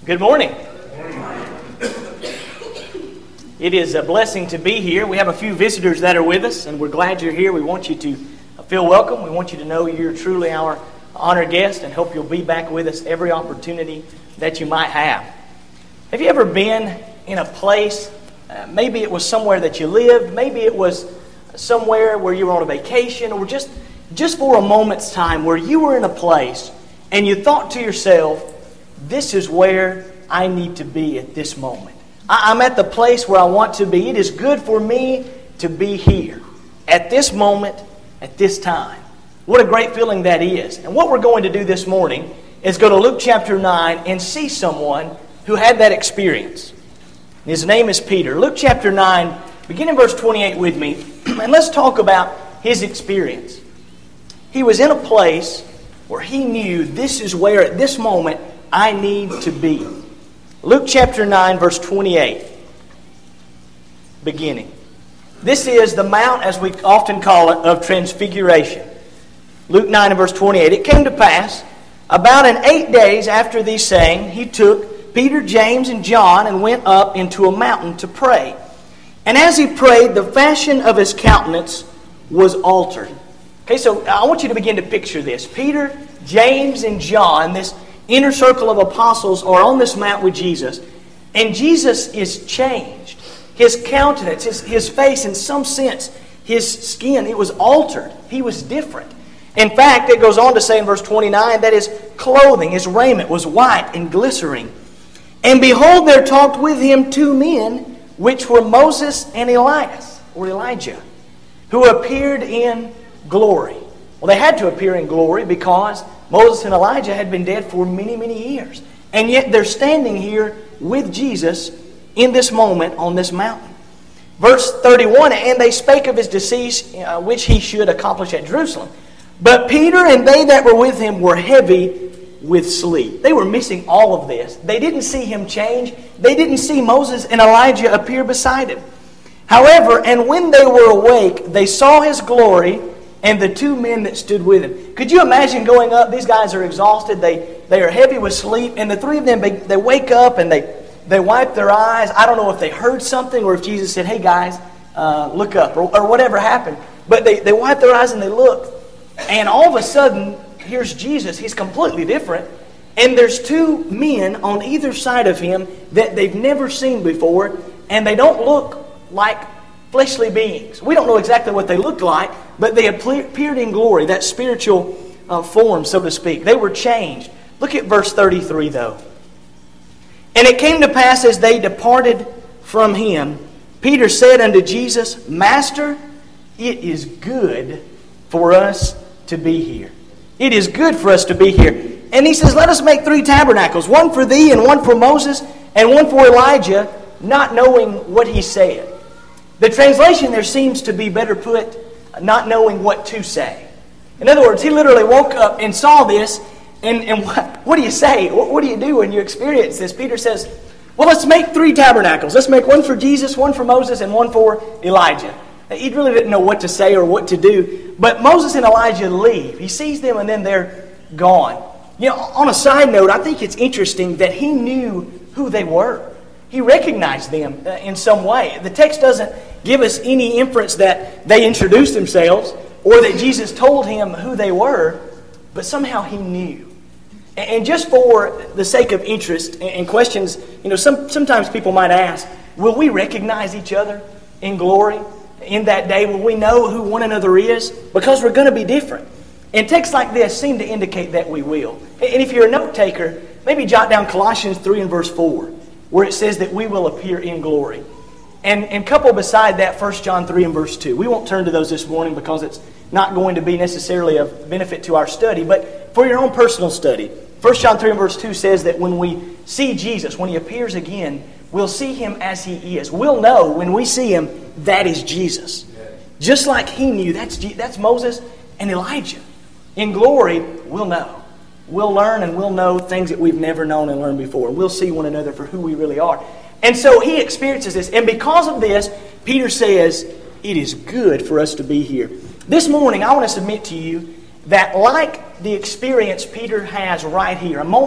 Good morning. It is a blessing to be here. We have a few visitors that are with us, and we're glad you're here. We want you to feel welcome. We want you to know you're truly our honored guest and hope you'll be back with us every opportunity that you might have. Have you ever been in a place, maybe it was somewhere that you lived, maybe it was somewhere where you were on a vacation, or just for a moment's time where you were in a place and you thought to yourself, this is where I need to be at this moment. I'm at the place where I want to be. It is good for me to be here at this moment, at this time. What a great feeling that is. And what we're going to do this morning is go to Luke chapter 9 and see someone who had that experience. His name is Peter. Luke chapter 9, begin in verse 28 with me, and let's talk about his experience. He was in a place where he knew this is where at this moment I need to be. Luke chapter 9, verse 28, beginning. This is the Mount, as we often call it, of Transfiguration. Luke 9 and verse 28. It came to pass, about 8 days after these saying, he took Peter, James, and John and went up into a mountain to pray. And as he prayed, the fashion of his countenance was altered. Okay, so I want you to begin to picture this. Peter, James, and John, this inner circle of apostles, are on this mount with Jesus. And Jesus is changed. His countenance, his face, in some sense, his skin, it was altered. He was different. In fact, it goes on to say in verse 29 that his clothing, his raiment, was white and glittering. And behold, there talked with him 2 men, which were Moses and Elias, or Elijah, who appeared in glory. Well, they had to appear in glory because Moses and Elijah had been dead for many, many years. And yet they're standing here with Jesus in this moment on this mountain. Verse 31, and they spake of his decease, which he should accomplish at Jerusalem. But Peter and they that were with him were heavy with sleep. They were missing all of this. They didn't see him change. They didn't see Moses and Elijah appear beside him. However, and when they were awake, they saw his glory and the 2 men that stood with him. Could you imagine going up? These guys are exhausted. They are heavy with sleep. And the 3 of them, they wake up and they wipe their eyes. I don't know if they heard something or if Jesus said, hey guys, look up, or whatever happened. But they wipe their eyes and they look. And all of a sudden, here's Jesus. He's completely different. And there's 2 men on either side of him that they've never seen before. And they don't look like fleshly beings. We don't know exactly what they looked like, but they appeared in glory, that spiritual form, so to speak. They were changed. Look at verse 33, though. And it came to pass as they departed from him, Peter said unto Jesus, Master, it is good for us to be here. It is good for us to be here. And he says, let us make 3 tabernacles, one for thee and one for Moses and one for Elijah, not knowing what he said. The translation there seems to be better put, not knowing what to say. In other words, he literally woke up and saw this, and what do you say? What do you do when you experience this? Peter says, well, let's make 3 tabernacles. Let's make one for Jesus, one for Moses, and one for Elijah. He really didn't know what to say or what to do. But Moses and Elijah leave. He sees them and then they're gone. You know, on a side note, I think it's interesting that he knew who they were. He recognized them in some way. The text doesn't give us any inference that they introduced themselves or that Jesus told him who they were, but somehow he knew. And just for the sake of interest and questions, you know, sometimes people might ask, will we recognize each other in glory in that day? Will we know who one another is? Because we're going to be different. And texts like this seem to indicate that we will. And if you're a note taker, maybe jot down Colossians 3 and verse 4, where it says that we will appear in glory. And couple beside that 1 John 3 and verse 2. We won't turn to those this morning because it's not going to be necessarily of benefit to our study, but for your own personal study. 1 John 3 and verse 2 says that when we see Jesus, when he appears again, we'll see him as he is. We'll know when we see him, that is Jesus. Just like he knew, that's Moses and Elijah. In glory, we'll know. We'll learn and we'll know things that we've never known and learned before. We'll see one another for who we really are. And so he experiences this. And because of this, Peter says, it is good for us to be here. This morning, I want to submit to you that like the experience Peter has right here, a moment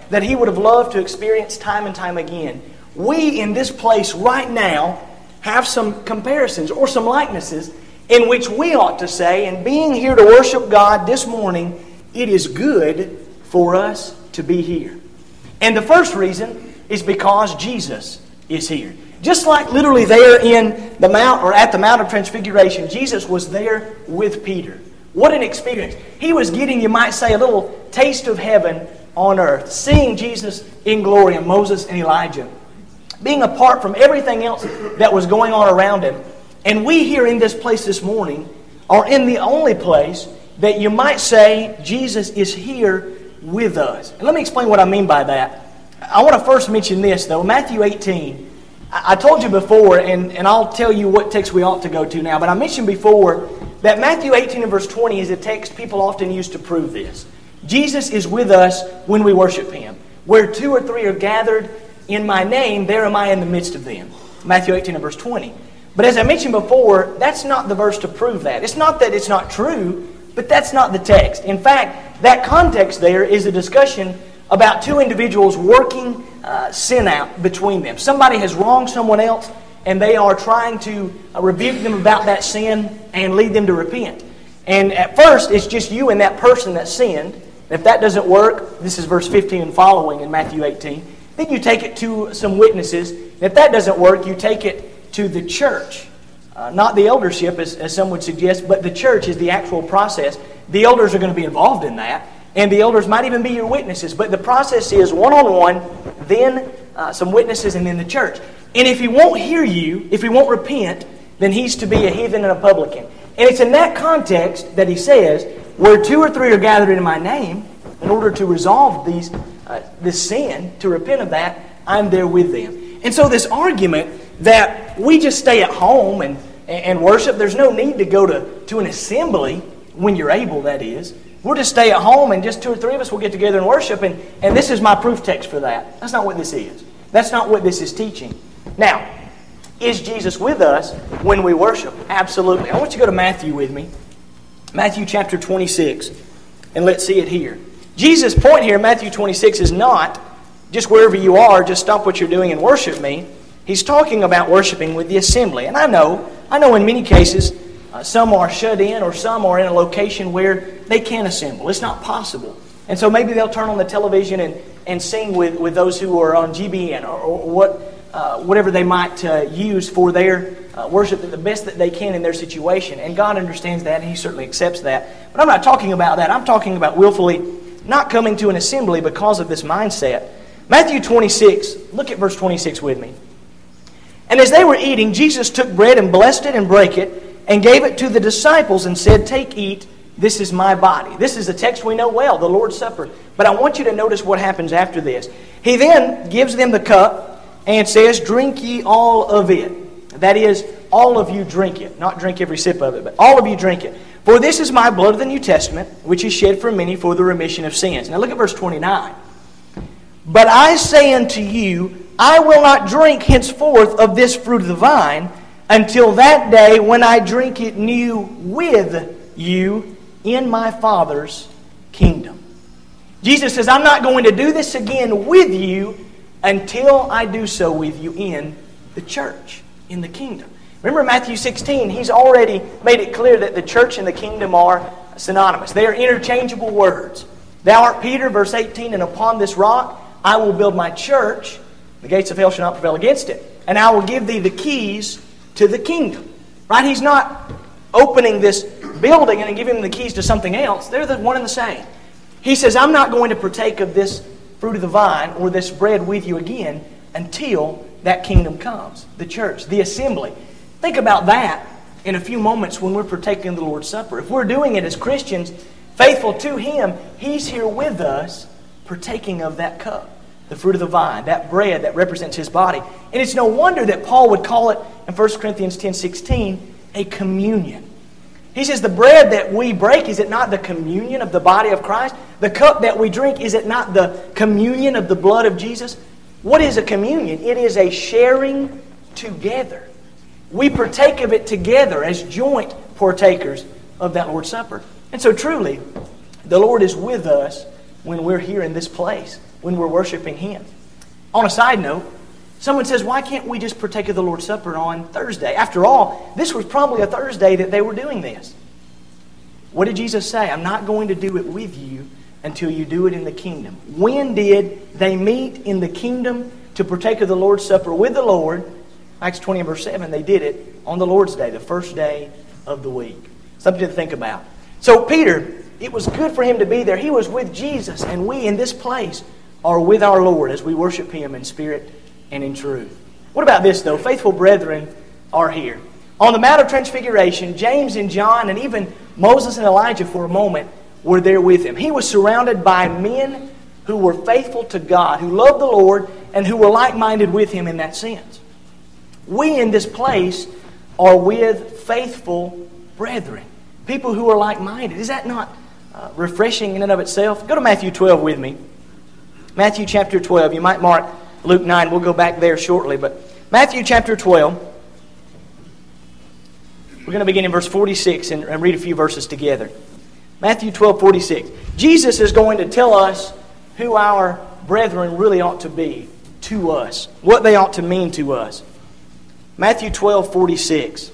that he would have loved to experience time and time again. We in this place right now have some comparisons or some likenesses in which we ought to say, and being here to worship God this morning, it is good for us to be here. And the first reason is because Jesus is here. Just like literally there in the Mount or at the Mount of Transfiguration, Jesus was there with Peter. What an experience. He was getting, you might say, a little taste of heaven on earth, seeing Jesus in glory and Moses and Elijah, being apart from everything else that was going on around him. And we here in this place this morning are in the only place that you might say Jesus is here with us. And let me explain what I mean by that. I want to first mention this, though. Matthew 18. I told you before, and I'll tell you what text we ought to go to now, but I mentioned before that Matthew 18 and verse 20 is a text people often use to prove this. Jesus is with us when we worship Him. Where 2 or 3 are gathered in my name, there am I in the midst of them. Matthew 18 and verse 20. But as I mentioned before, that's not the verse to prove that. It's not that it's not true, but that's not the text. In fact, that context there is a discussion about 2 individuals working sin out between them. Somebody has wronged someone else, and they are trying to rebuke them about that sin and lead them to repent. And at first, it's just you and that person that sinned. If that doesn't work, this is verse 15 and following in Matthew 18, then you take it to some witnesses. If that doesn't work, you take it to the church. Not the eldership, as some would suggest, but the church is the actual process. The elders are going to be involved in that. And the elders might even be your witnesses. But the process is one-on-one, then some witnesses, and then the church. And if he won't hear you, if he won't repent, then he's to be a heathen and a publican. And it's in that context that he says, where 2 or 3 are gathered in my name, in order to resolve this sin, to repent of that, I'm there with them. And so this argument that we just stay at home and worship, there's no need to go to an assembly when you're able, that is. We'll just stay at home and just 2 or 3 of us will get together and worship, and this is my proof text for that. That's not what this is. That's not what this is teaching. Now, is Jesus with us when we worship? Absolutely. I want you to go to Matthew with me. Matthew chapter 26, and let's see it here. Jesus' point here in Matthew 26 is not just wherever you are, just stop what you're doing and worship me. He's talking about worshiping with the assembly. And I know in many cases, some are shut in or some are in a location where they can't assemble. It's not possible. And so maybe they'll turn on the television and sing with those who are on GBN or whatever they might use for their worship the best that they can in their situation. And God understands that and He certainly accepts that. But I'm not talking about that. I'm talking about willfully not coming to an assembly because of this mindset. Matthew 26, look at verse 26 with me. And as they were eating, Jesus took bread and blessed it and brake it, and gave it to the disciples and said, "Take, eat, this is my body." This is a text we know well, the Lord's Supper. But I want you to notice what happens after this. He then gives them the cup and says, "Drink ye all of it." That is, all of you drink it. Not drink every sip of it, but all of you drink it. "For this is my blood of the New Testament, which is shed for many for the remission of sins." Now look at verse 29. "But I say unto you, I will not drink henceforth of this fruit of the vine, until that day when I drink it new with you in my Father's kingdom." Jesus says, I'm not going to do this again with you until I do so with you in the church, in the kingdom. Remember Matthew 16, He's already made it clear that the church and the kingdom are synonymous. They are interchangeable words. "Thou art Peter," verse 18, "and upon this rock I will build my church. The gates of hell shall not prevail against it. And I will give thee the keys to the kingdom." Right? He's not opening this building and giving them the keys to something else. They're the one and the same. He says, I'm not going to partake of this fruit of the vine or this bread with you again until that kingdom comes. The church, the assembly. Think about that in a few moments when we're partaking of the Lord's Supper. If we're doing it as Christians, faithful to Him, He's here with us partaking of that cup. The fruit of the vine, that bread that represents His body. And it's no wonder that Paul would call it in 1 Corinthians 10:16 a communion. He says the bread that we break, is it not the communion of the body of Christ? The cup that we drink, is it not the communion of the blood of Jesus? What is a communion? It is a sharing together. We partake of it together as joint partakers of that Lord's Supper. And so truly, the Lord is with us when we're here in this place. when we're worshiping Him. On a side note, someone says, why can't we just partake of the Lord's Supper on Thursday? After all, this was probably a Thursday that they were doing this. What did Jesus say? I'm not going to do it with you until you do it in the kingdom. When did they meet in the kingdom to partake of the Lord's Supper with the Lord? Acts 20 and verse 7, they did it on the Lord's Day, the first day of the week. Something to think about. So Peter, it was good for him to be there. He was with Jesus, and we in this place are with our Lord as we worship Him in spirit and in truth. What about this, though? Faithful brethren are here. On the Mount of Transfiguration, James and John and even Moses and Elijah for a moment were there with him. He was surrounded by men who were faithful to God, who loved the Lord, and who were like-minded with Him in that sense. We in this place are with faithful brethren, people who are like-minded. Is that not refreshing in and of itself? Go to Matthew 12 with me. Matthew chapter 12. You might mark Luke 9. We'll go back there shortly. But Matthew chapter 12. We're going to begin in verse 46 and read a few verses together. Matthew 12:46. Jesus is going to tell us who our brethren really ought to be to us, what they ought to mean to us. Matthew 12:46.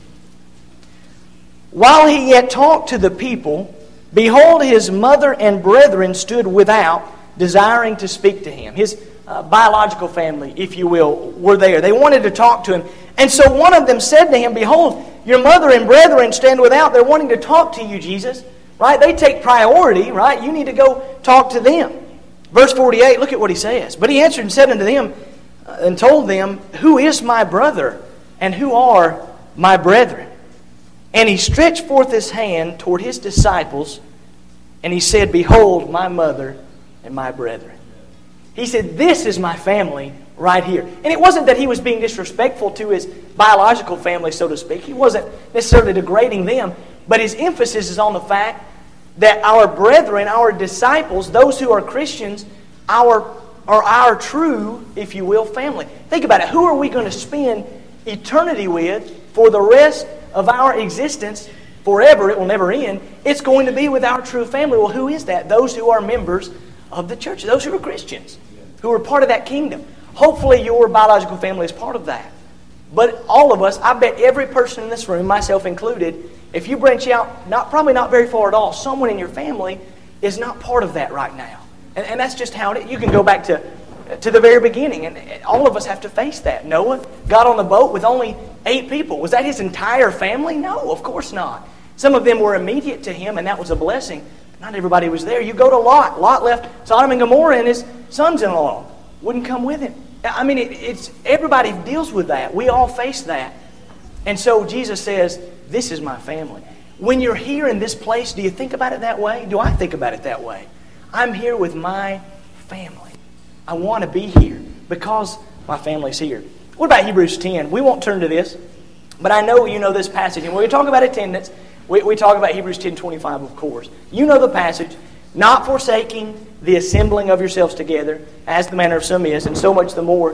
While He yet talked to the people, behold, His mother and brethren stood without, desiring to speak to Him. His biological family, if you will, were there. They wanted to talk to Him. And so one of them said to Him, behold, your mother and brethren stand without. They're wanting to talk to you, Jesus. Right? They take priority, right? You need to go talk to them. Verse 48, look at what He says. But He answered and said unto them, and told them, who is my brother, and who are my brethren? And He stretched forth His hand toward His disciples, and He said, behold, my mother and my brethren. He said, this is my family right here. And it wasn't that He was being disrespectful to His biological family, so to speak. He wasn't necessarily degrading them. But His emphasis is on the fact that our brethren, our disciples, those who are Christians, are our true, if you will, family. Think about it. Who are we going to spend eternity with for the rest of our existence? Forever, it will never end. It's going to be with our true family. Well, who is that? Those who are members of the church. Those who are Christians, who are part of that kingdom. Hopefully your biological family is part of that. But all of us, I bet every person in this room, myself included, if you branch out, probably not very far at all, someone in your family is not part of that right now. And that's just how it is. You can go back to the very beginning, and all of us have to face that. Noah got on the boat with only 8 people. Was that his entire family? No, of course not. Some of them were immediate to him, and that was a blessing. Not everybody was there. You go to Lot. Lot left Sodom and Gomorrah, and his sons-in-law wouldn't come with him. I mean, it's everybody deals with that. We all face that. And so Jesus says, this is my family. When you're here in this place, do you think about it that way? Do I think about it that way? I'm here with my family. I want to be here because my family's here. What about Hebrews 10? We won't turn to this, but I know you know this passage. And when we talk about attendance, we talk about Hebrews 10:25, of course. You know the passage. Not forsaking the assembling of yourselves together, as the manner of some is, and so much the more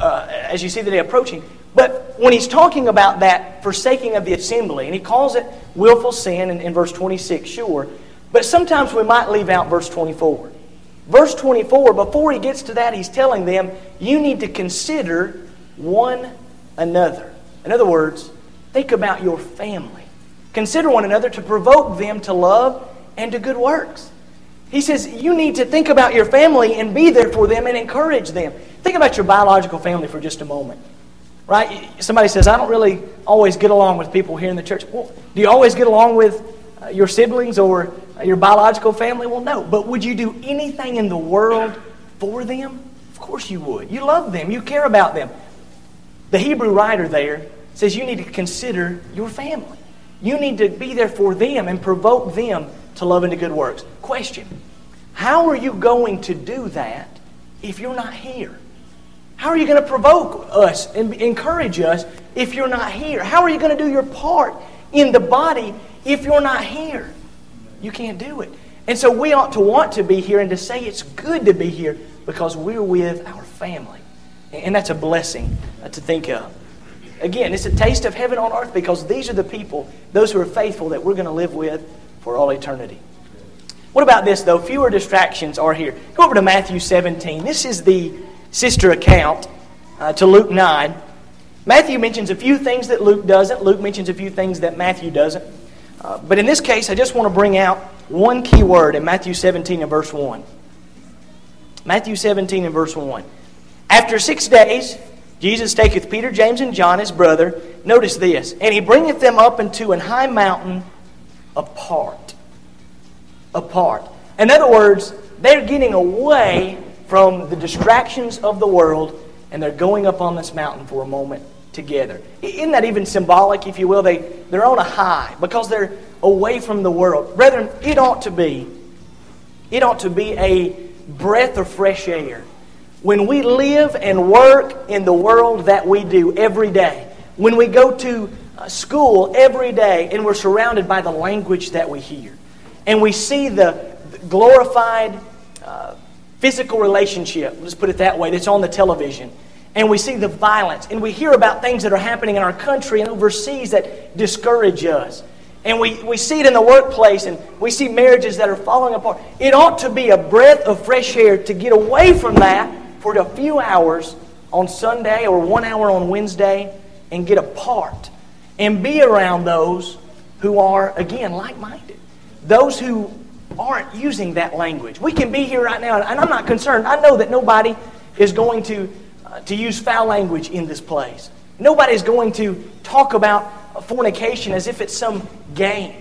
as you see the day approaching. But when he's talking about that forsaking of the assembly, and he calls it willful sin in verse 26, sure. But sometimes we might leave out verse 24. Verse 24, before he gets to that, he's telling them, you need to consider one another. In other words, think about your family. Consider one another to provoke them to love and to good works. He says you need to think about your family and be there for them and encourage them. Think about your biological family for just a moment. Right? Somebody says, I don't really always get along with people here in the church. Well, do you always get along with your siblings or your biological family? Well, no. But would you do anything in the world for them? Of course you would. You love them. You care about them. The Hebrew writer there says you need to consider your family. You need to be there for them and provoke them to love and to good works. Question: how are you going to do that if you're not here? How are you going to provoke us and encourage us if you're not here? How are you going to do your part in the body if you're not here? You can't do it. And so we ought to want to be here and to say it's good to be here because we're with our family. And that's a blessing to think of. Again, it's a taste of heaven on earth because these are the people, those who are faithful, that we're going to live with for all eternity. What about this, though? Fewer distractions are here. Go over to Matthew 17. This is the sister account to Luke 9. Matthew mentions a few things that Luke doesn't. Luke mentions a few things that Matthew doesn't. But in this case, I just want to bring out one key word in Matthew 17 and verse 1. Matthew 17 and verse 1. After 6 days, Jesus taketh Peter, James, and John, his brother. Notice this. And he bringeth them up into an high mountain apart. Apart. In other words, they're getting away from the distractions of the world, and they're going up on this mountain for a moment together. Isn't that even symbolic, if you will? They're on a high because they're away from the world. Brethren, it ought to be a breath of fresh air. When we live and work in the world that we do every day, when we go to school every day and we're surrounded by the language that we hear, and we see the glorified physical relationship, let's put it that way, that's on the television, and we see the violence, and we hear about things that are happening in our country and overseas that discourage us, and we see it in the workplace, and we see marriages that are falling apart. It ought to be a breath of fresh air to get away from that for a few hours on Sunday or 1 hour on Wednesday and get apart and be around those who are, again, like-minded. Those who aren't using that language. We can be here right now, and I'm not concerned. I know that nobody is going to use foul language in this place. Nobody's going to talk about fornication as if it's some game,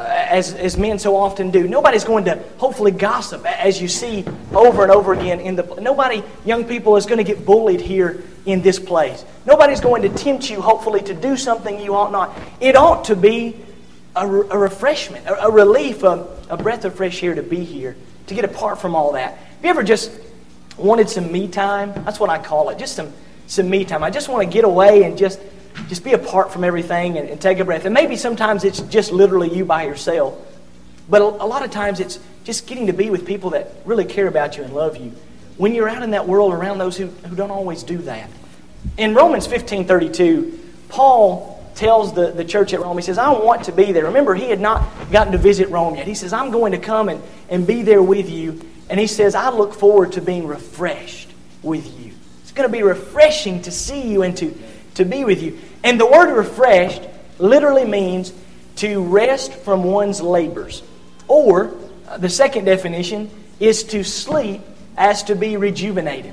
as men so often do. Nobody's going to hopefully gossip, as you see over and over again in the. Nobody, young people, is going to get bullied here in this place. Nobody's going to tempt you, hopefully, to do something you ought not. It ought to be a refreshment, a relief, a breath of fresh air to be here, to get apart from all that. Have you ever just wanted some me time? That's what I call it, just some me time. I just want to get away and just be apart from everything and take a breath. And maybe sometimes it's just literally you by yourself. But a lot of times it's just getting to be with people that really care about you and love you. When you're out in that world around those who don't always do that. In Romans 15:32, Paul tells the church at Rome, he says, I want to be there. Remember, he had not gotten to visit Rome yet. He says, I'm going to come and be there with you. And he says, I look forward to being refreshed with you. It's going to be refreshing to see you and to be with you. And the word refreshed literally means to rest from one's labors. Or, the second definition is to sleep as to be rejuvenated.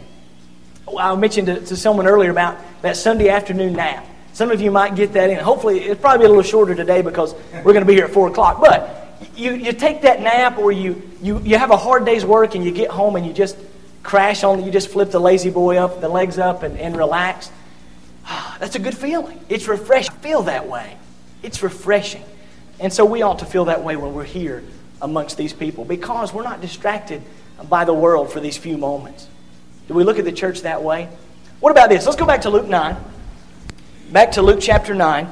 I mentioned to someone earlier about that Sunday afternoon nap. Some of you might get that in. Hopefully, it'll probably be a little shorter today because we're going to be here at 4 o'clock. But you take that nap, or you have a hard day's work and you get home and you just crash on, you just flip the lazy boy up, the legs up and relax. That's a good feeling. It's refreshing. I feel that way. It's refreshing. And so we ought to feel that way when we're here amongst these people because we're not distracted by the world for these few moments. Do we look at the church that way? What about this? Let's go back to Luke 9. Back to Luke chapter 9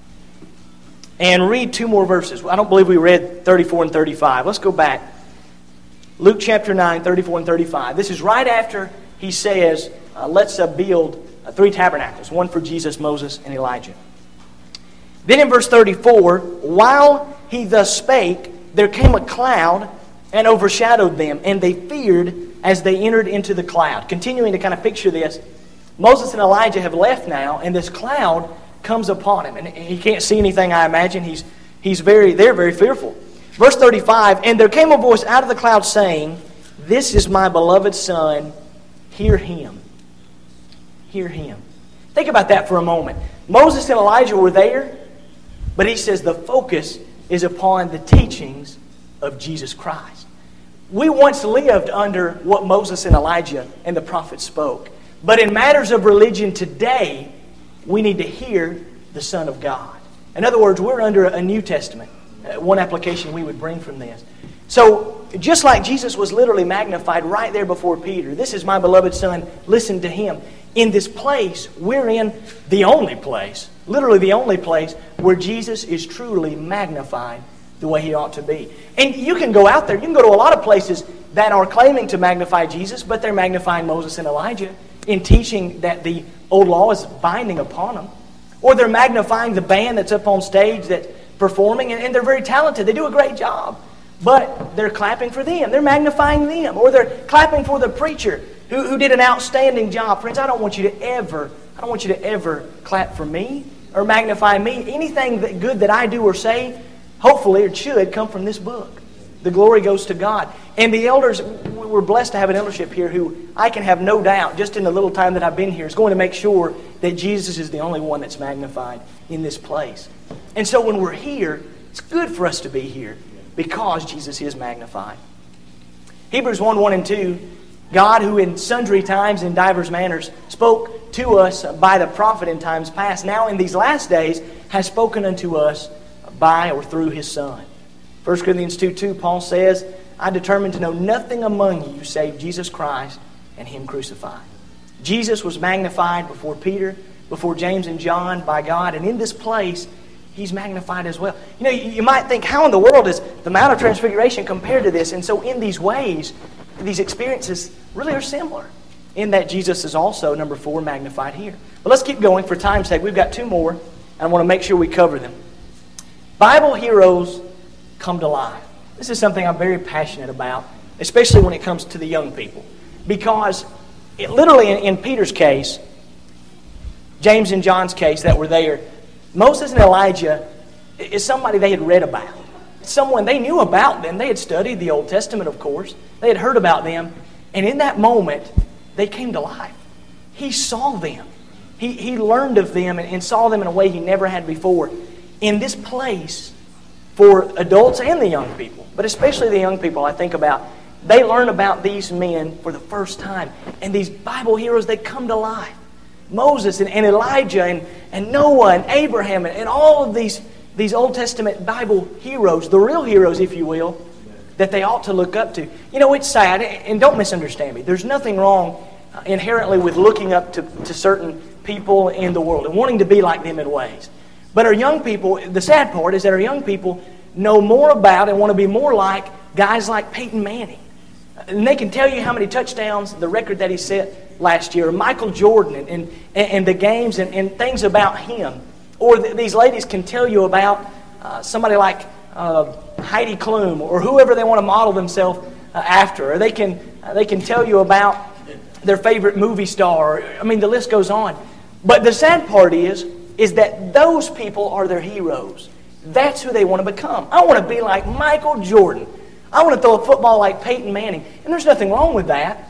and read 2 more verses. I don't believe we read 34 and 35. Let's go back. Luke chapter 9, 34 and 35. This is right after he says, let's build 3 tabernacles, one for Jesus, Moses, and Elijah. Then in verse 34, while he thus spake, there came a cloud and overshadowed them, and they feared as they entered into the cloud. Continuing to kind of picture this, Moses and Elijah have left now, and this cloud comes upon him. And he can't see anything, I imagine. They're very fearful. Verse 35, and there came a voice out of the cloud saying, This is my beloved Son, hear him. Hear him. Think about that for a moment. Moses and Elijah were there, but he says the focus is upon the teachings of Jesus Christ. We once lived under what Moses and Elijah and the prophets spoke. But in matters of religion today, we need to hear the Son of God. In other words, we're under a New Testament. One application we would bring from this. So, just like Jesus was literally magnified right there before Peter, this is my beloved Son, listen to him. In this place, we're in the only place, literally the only place, where Jesus is truly magnified the way he ought to be. And you can go out there, you can go to a lot of places that are claiming to magnify Jesus, but they're magnifying Moses and Elijah in teaching that the old law is binding upon them. Or they're magnifying the band that's up on stage that's performing, and they're very talented. They do a great job. but they're clapping for them. They're magnifying them. Or they're clapping for the preacher who did an outstanding job. Friends, I don't want you to ever clap for me or magnify me. Anything good that I do or say, hopefully it should come from this book. The glory goes to God. And the elders, we're blessed to have an eldership here who I can have no doubt, just in the little time that I've been here, is going to make sure that Jesus is the only one that's magnified in this place. And so when we're here, it's good for us to be here because Jesus is magnified. Hebrews 1:1 and 2, God, who in sundry times in divers manners spoke to us by the prophet in times past, now in these last days has spoken unto us by or through His Son. 1 Corinthians 2:2, Paul says, I determined to know nothing among you save Jesus Christ and Him crucified. Jesus was magnified before Peter, before James and John by God, and in this place, He's magnified as well. You know, you might think, how in the world is the Mount of Transfiguration compared to this? And so in these ways, these experiences really are similar in that Jesus is also, number 4, magnified here. But let's keep going for time's sake. We've got 2 more, and I want to make sure we cover them. Bible heroes come to life. This is something I'm very passionate about, especially when it comes to the young people. Because literally in Peter's case, James and John's case that were there, Moses and Elijah is somebody they had read about. Someone they knew about them. They had studied the Old Testament, of course. They had heard about them. And in that moment, they came to life. He saw them. He learned of them and saw them in a way he never had before. In this place, for adults and the young people, but especially the young people I think about, they learn about these men for the first time. And these Bible heroes, they come to life. Moses and Elijah and Noah and Abraham and all of these Old Testament Bible heroes, the real heroes, if you will, that they ought to look up to. You know, it's sad, and don't misunderstand me. There's nothing wrong inherently with looking up to certain people in the world and wanting to be like them in ways. But our young people, the sad part is that our young people know more about and want to be more like guys like Peyton Manning. And they can tell you how many touchdowns, the record that he set last year, Michael Jordan and the games and things about him. Or these ladies can tell you about somebody like Heidi Klum or whoever they want to model themselves after. Or they can tell you about their favorite movie star. I mean, the list goes on. But the sad part is that those people are their heroes. That's who they want to become. I want to be like Michael Jordan. I want to throw a football like Peyton Manning. And there's nothing wrong with that.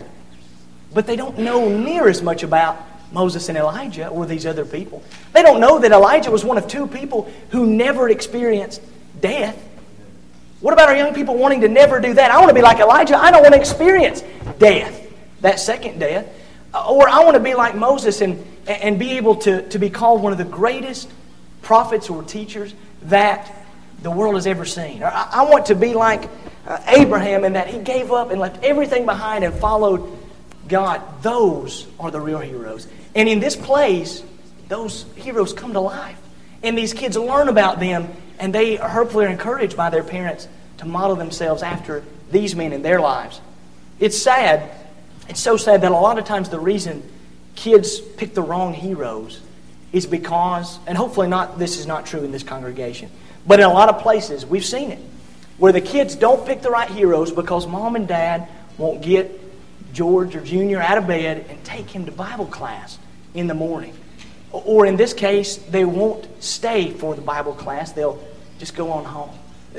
But they don't know near as much about Moses and Elijah or these other people. They don't know that Elijah was one of 2 people who never experienced death. What about our young people wanting to never do that? I want to be like Elijah. I don't want to experience death, that second death. Or I want to be like Moses and be able to be called one of the greatest prophets or teachers that the world has ever seen. Or I want to be like Abraham in that he gave up and left everything behind and followed God. Those are the real heroes. And in this place, those heroes come to life. And these kids learn about them, and they hopefully are encouraged by their parents to model themselves after these men in their lives. It's sad. It's so sad that a lot of times the reason kids pick the wrong heroes is because, and hopefully this is not true in this congregation, but in a lot of places we've seen it, where the kids don't pick the right heroes because mom and dad won't get George or Junior out of bed and take him to Bible class in the morning. Or in this case, they won't stay for the Bible class. They'll just go on home.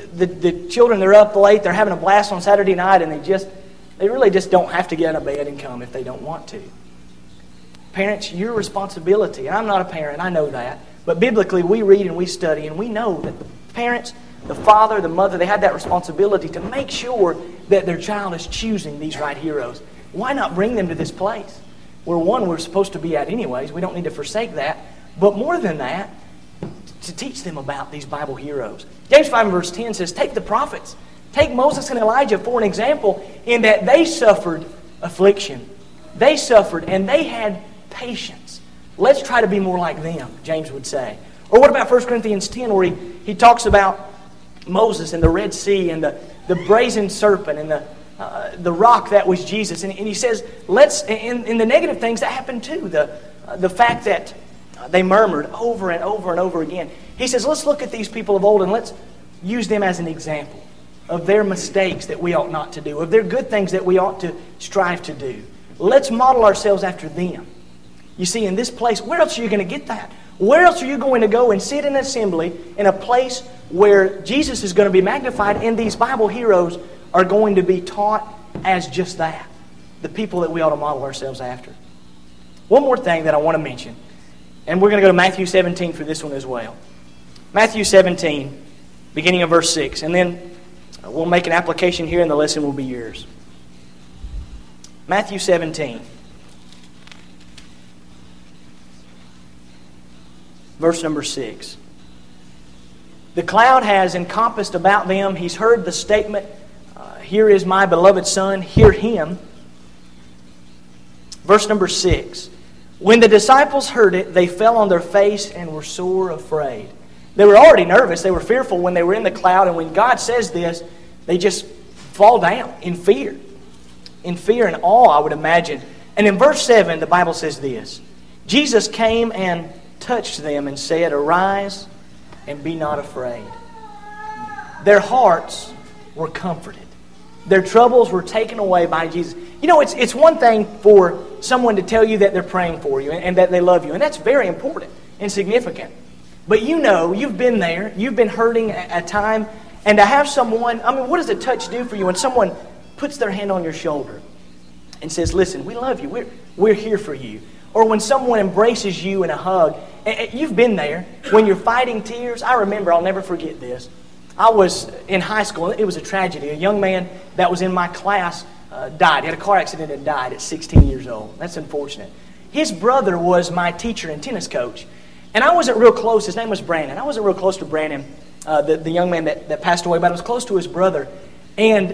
The children, they're up late, they're having a blast on Saturday night, and they really just don't have to get out of bed and come if they don't want to. Parents, your responsibility, and I'm not a parent, I know that, but biblically we read and we study and we know that the parents, the father, the mother, they have that responsibility to make sure that their child is choosing these right heroes. Why not bring them to this place where we're supposed to be at anyways? We don't need to forsake that. But more than that, to teach them about these Bible heroes. James 5 verse 10 says, take the prophets. Take Moses and Elijah for an example in that they suffered affliction. They suffered and they had patience. Let's try to be more like them, James would say. Or what about 1 Corinthians 10 where he talks about Moses and the Red Sea and the brazen serpent and the rock that was Jesus. And he says, let's, in the negative things that happened too, the fact that they murmured over and over and over again. He says, let's look at these people of old and let's use them as an example. of their mistakes that we ought not to do, of their good things that we ought to strive to do. Let's model ourselves after them. You see, in this place, where else are you going to get that? Where else are you going to go and sit in an assembly in a place where Jesus is going to be magnified and these Bible heroes are going to be taught as just that? The people that we ought to model ourselves after. One more thing that I want to mention, and we're going to go to Matthew 17 for this one as well. Matthew 17, beginning of verse 6, and then we'll make an application here and the lesson will be yours. Matthew 17, verse number 6. The cloud has encompassed about them. He's heard the statement, "Here is my beloved Son, hear him." Verse number 6. When the disciples heard it, they fell on their face and were sore afraid. They were already nervous. They were fearful when they were in the cloud. And when God says this, they just fall down in fear. In fear and awe, I would imagine. And in verse 7, the Bible says this. Jesus came and touched them and said, "Arise and be not afraid." Their hearts were comforted. Their troubles were taken away by Jesus. You know, it's one thing for someone to tell you that they're praying for you and that they love you. And that's very important and significant. But you know, you've been there. You've been hurting at a time. And to have someone, what does a touch do for you when someone puts their hand on your shoulder and says, "Listen, we love you. We're here for you." Or when someone embraces you in a hug. You've been there. When you're fighting tears. I remember, I'll never forget this. I was in high school. It was a tragedy. A young man that was in my class died. He had a car accident and died at 16 years old. That's unfortunate. His brother was my teacher and tennis coach. And I wasn't real close. His name was Brandon. I wasn't real close to Brandon, the young man that passed away, but I was close to his brother. And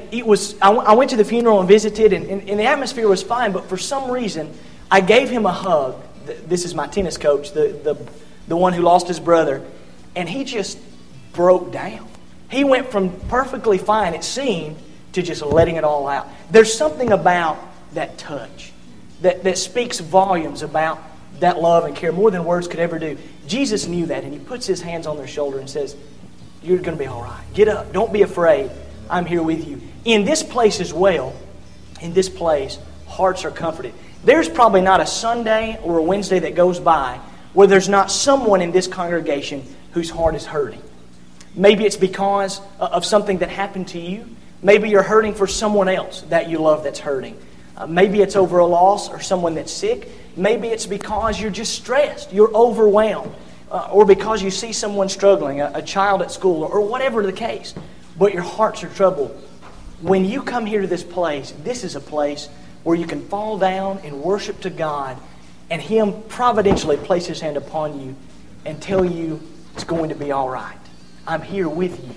I went to the funeral and visited, and the atmosphere was fine, but for some reason, I gave him a hug. This is my tennis coach, the one who lost his brother, and he just broke down. He went from perfectly fine, it seemed, to just letting it all out. There's something about that touch that speaks volumes about that love and care more than words could ever do. Jesus knew that, and he puts his hands on their shoulder and says, "You're going to be all right. Get up. Don't be afraid. I'm here with you." In this place as well, in this place, hearts are comforted. There's probably not a Sunday or a Wednesday that goes by where there's not someone in this congregation whose heart is hurting. Maybe it's because of something that happened to you. Maybe you're hurting for someone else that you love that's hurting. Maybe it's over a loss or someone that's sick. Maybe it's because you're just stressed. You're overwhelmed. Or because you see someone struggling, a child at school, or whatever the case. But your hearts are troubled. When you come here to this place, this is a place where you can fall down and worship to God, and Him providentially place His hand upon you and tell you it's going to be all right. I'm here with you.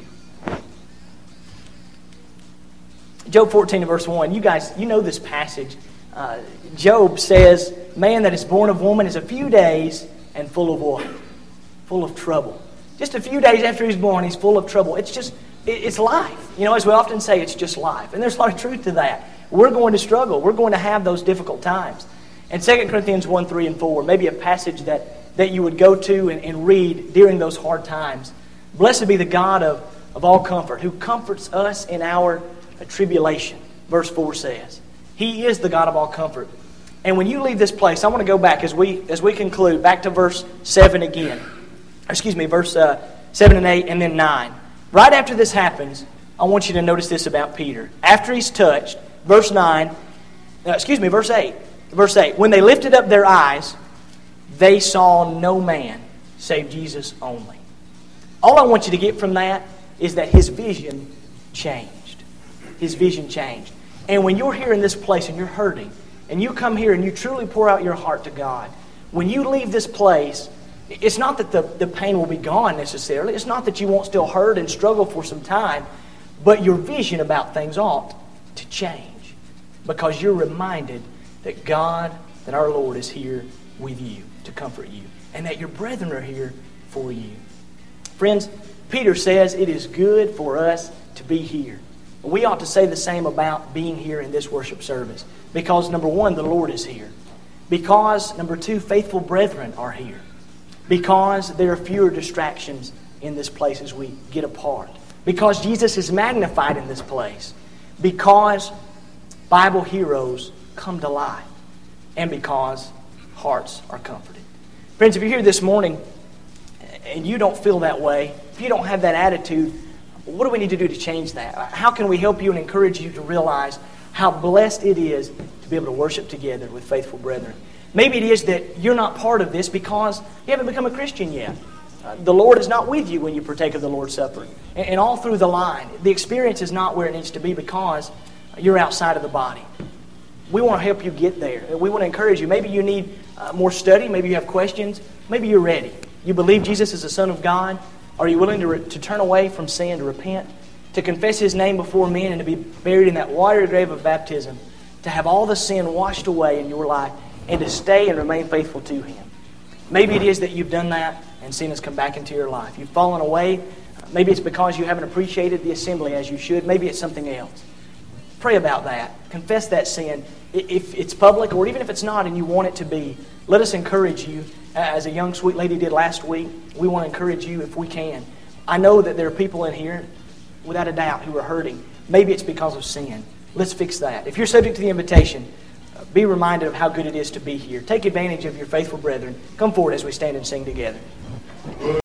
Job 14 and verse 1. You guys, you know this passage. Job says, "Man that is born of woman is a few days and full of what? Full of trouble." Just a few days after he's born, he's full of trouble. It's life. You know, as we often say, it's just life. And there's a lot of truth to that. We're going to struggle. We're going to have those difficult times. And 2 Corinthians 1, 3, and 4, maybe a passage that you would go to and read during those hard times. "Blessed be the God of all comfort, who comforts us in our tribulation." Verse 4 says, He is the God of all comfort. And when you leave this place, I want to go back as we conclude, back to verse 7 again. Verse 7 and 8 and then 9. Right after this happens, I want you to notice this about Peter. After he's touched, verse 8. Verse 8. When they lifted up their eyes, they saw no man save Jesus only. All I want you to get from that is that his vision changed. His vision changed. And when you're here in this place and you're hurting, and you come here and you truly pour out your heart to God, when you leave this place, it's not that the pain will be gone necessarily. It's not that you won't still hurt and struggle for some time, but your vision about things ought to change because you're reminded that God, that our Lord is here with you to comfort you and that your brethren are here for you. Friends, Peter says it is good for us to be here. We ought to say the same about being here in this worship service because, number one, the Lord is here. Because, number two, faithful brethren are here. Because there are fewer distractions in this place as we get apart because Jesus is magnified in this place, because Bible heroes come to life, and because hearts are comforted. Friends, if you're here this morning and you don't feel that way, if you don't have that attitude, what do we need to do to change that? How can we help you and encourage you to realize how blessed it is to be able to worship together with faithful brethren? Maybe it is that you're not part of this because you haven't become a Christian yet. The Lord is not with you when you partake of the Lord's Supper. And all through the line, the experience is not where it needs to be because you're outside of the body. We want to help you get there. We want to encourage you. Maybe you need more study. Maybe you have questions. Maybe you're ready. You believe Jesus is the Son of God. Are you willing to turn away from sin, to repent, to confess His name before men, and to be buried in that watery grave of baptism, to have all the sin washed away in your life, and to stay and remain faithful to Him? Maybe it is that you've done that and sin has come back into your life. You've fallen away. Maybe it's because you haven't appreciated the assembly as you should. Maybe it's something else. Pray about that. Confess that sin. If it's public or even if it's not and you want it to be, let us encourage you. As a young sweet lady did last week, we want to encourage you if we can. I know that there are people in here, without a doubt, who are hurting. Maybe it's because of sin. Let's fix that. If you're subject to the invitation, be reminded of how good it is to be here. Take advantage of your faithful brethren. Come forward as we stand and sing together.